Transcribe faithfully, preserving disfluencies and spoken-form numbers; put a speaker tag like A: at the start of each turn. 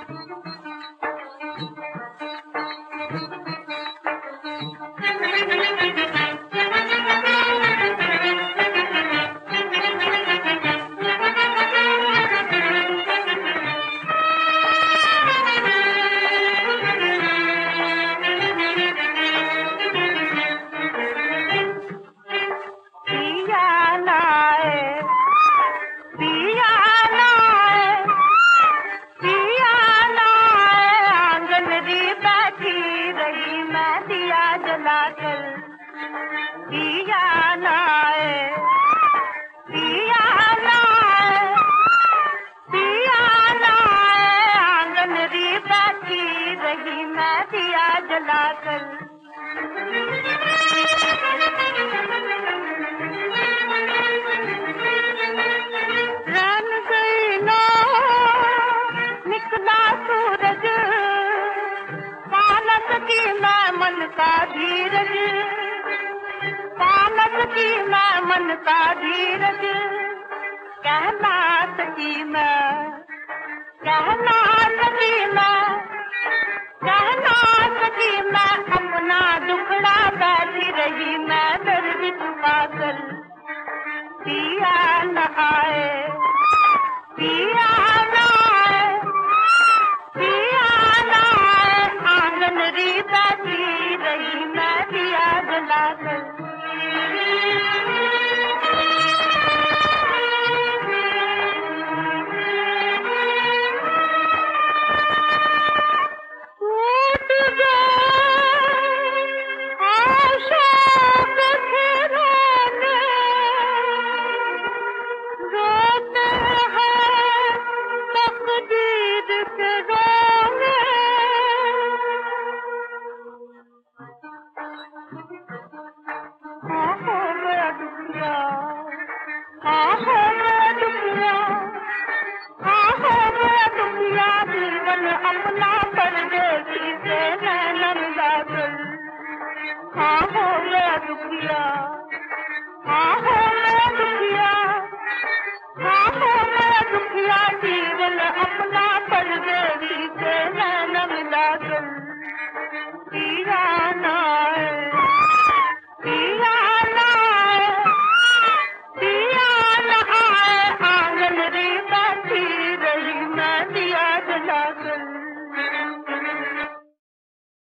A: मन का धीरज, पालक की मैं मन का धीरज, कहना सकी मैं, कहना सकी मैं, कहना सकी मैं, अपना दुखड़ा बैठी रही मैं दर्द छुपा कर। पिया न आए, पिया न आए, पिया न आए, आंगन री बैठी रही मैं दिया जला कर। अपना परदेसी से नैनन लागल, हाँ हो गया दुखिया, हाँ।